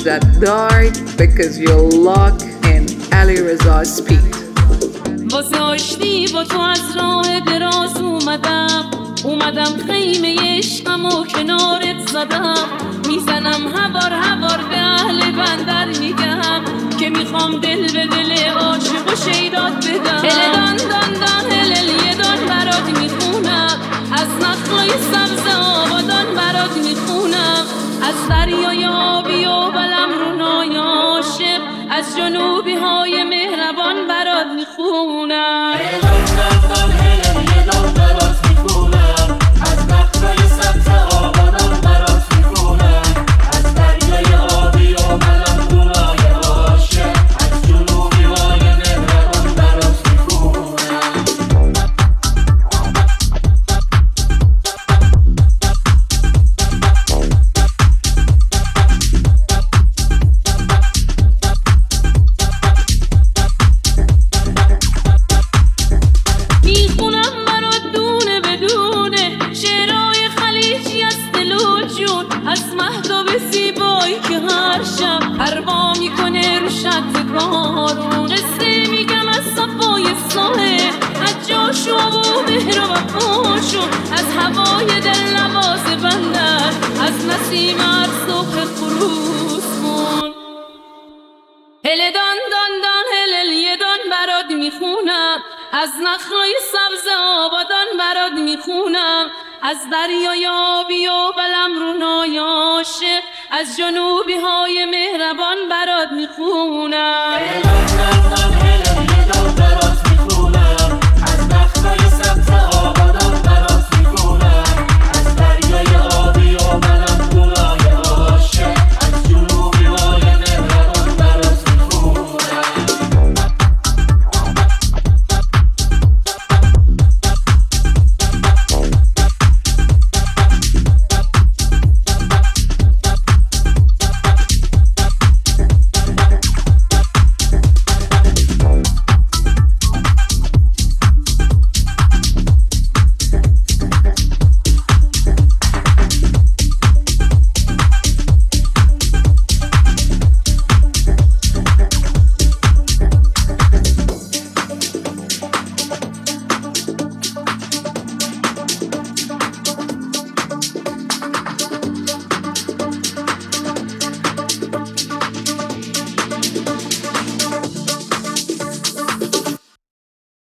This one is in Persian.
that died because you're locked in Ali Reza's speed. واسه آشتی با تو از راه دراز اومدم خیمه عشقمو کنارت زدم، میزنم هوار به اهل بندر میگم که میخوام دل به دل عاشق و شیدات بدم. هل دان هلل یه دان برات میخونم، از نخلای سبز آبادان برات میخونم، از دریای آبی و بلم رونای عاشق، از جنوبی های مهربان برات میخونم. از مهتاب زیبایی که هر شب پروا میکنه رو شط بارون، قصه میگم از صفای ساحل، از جاشو و مهر و وفاشو، از هوای دل نواز بندر، از نسیم هر صبح خروسمون. هل دان هلل یه دان برات میخونم، از نخلای سبز آبادان برات میخونم، از دریای آبی و بلم رونای عاشق، از جنوبی های مهربان برات میخونم.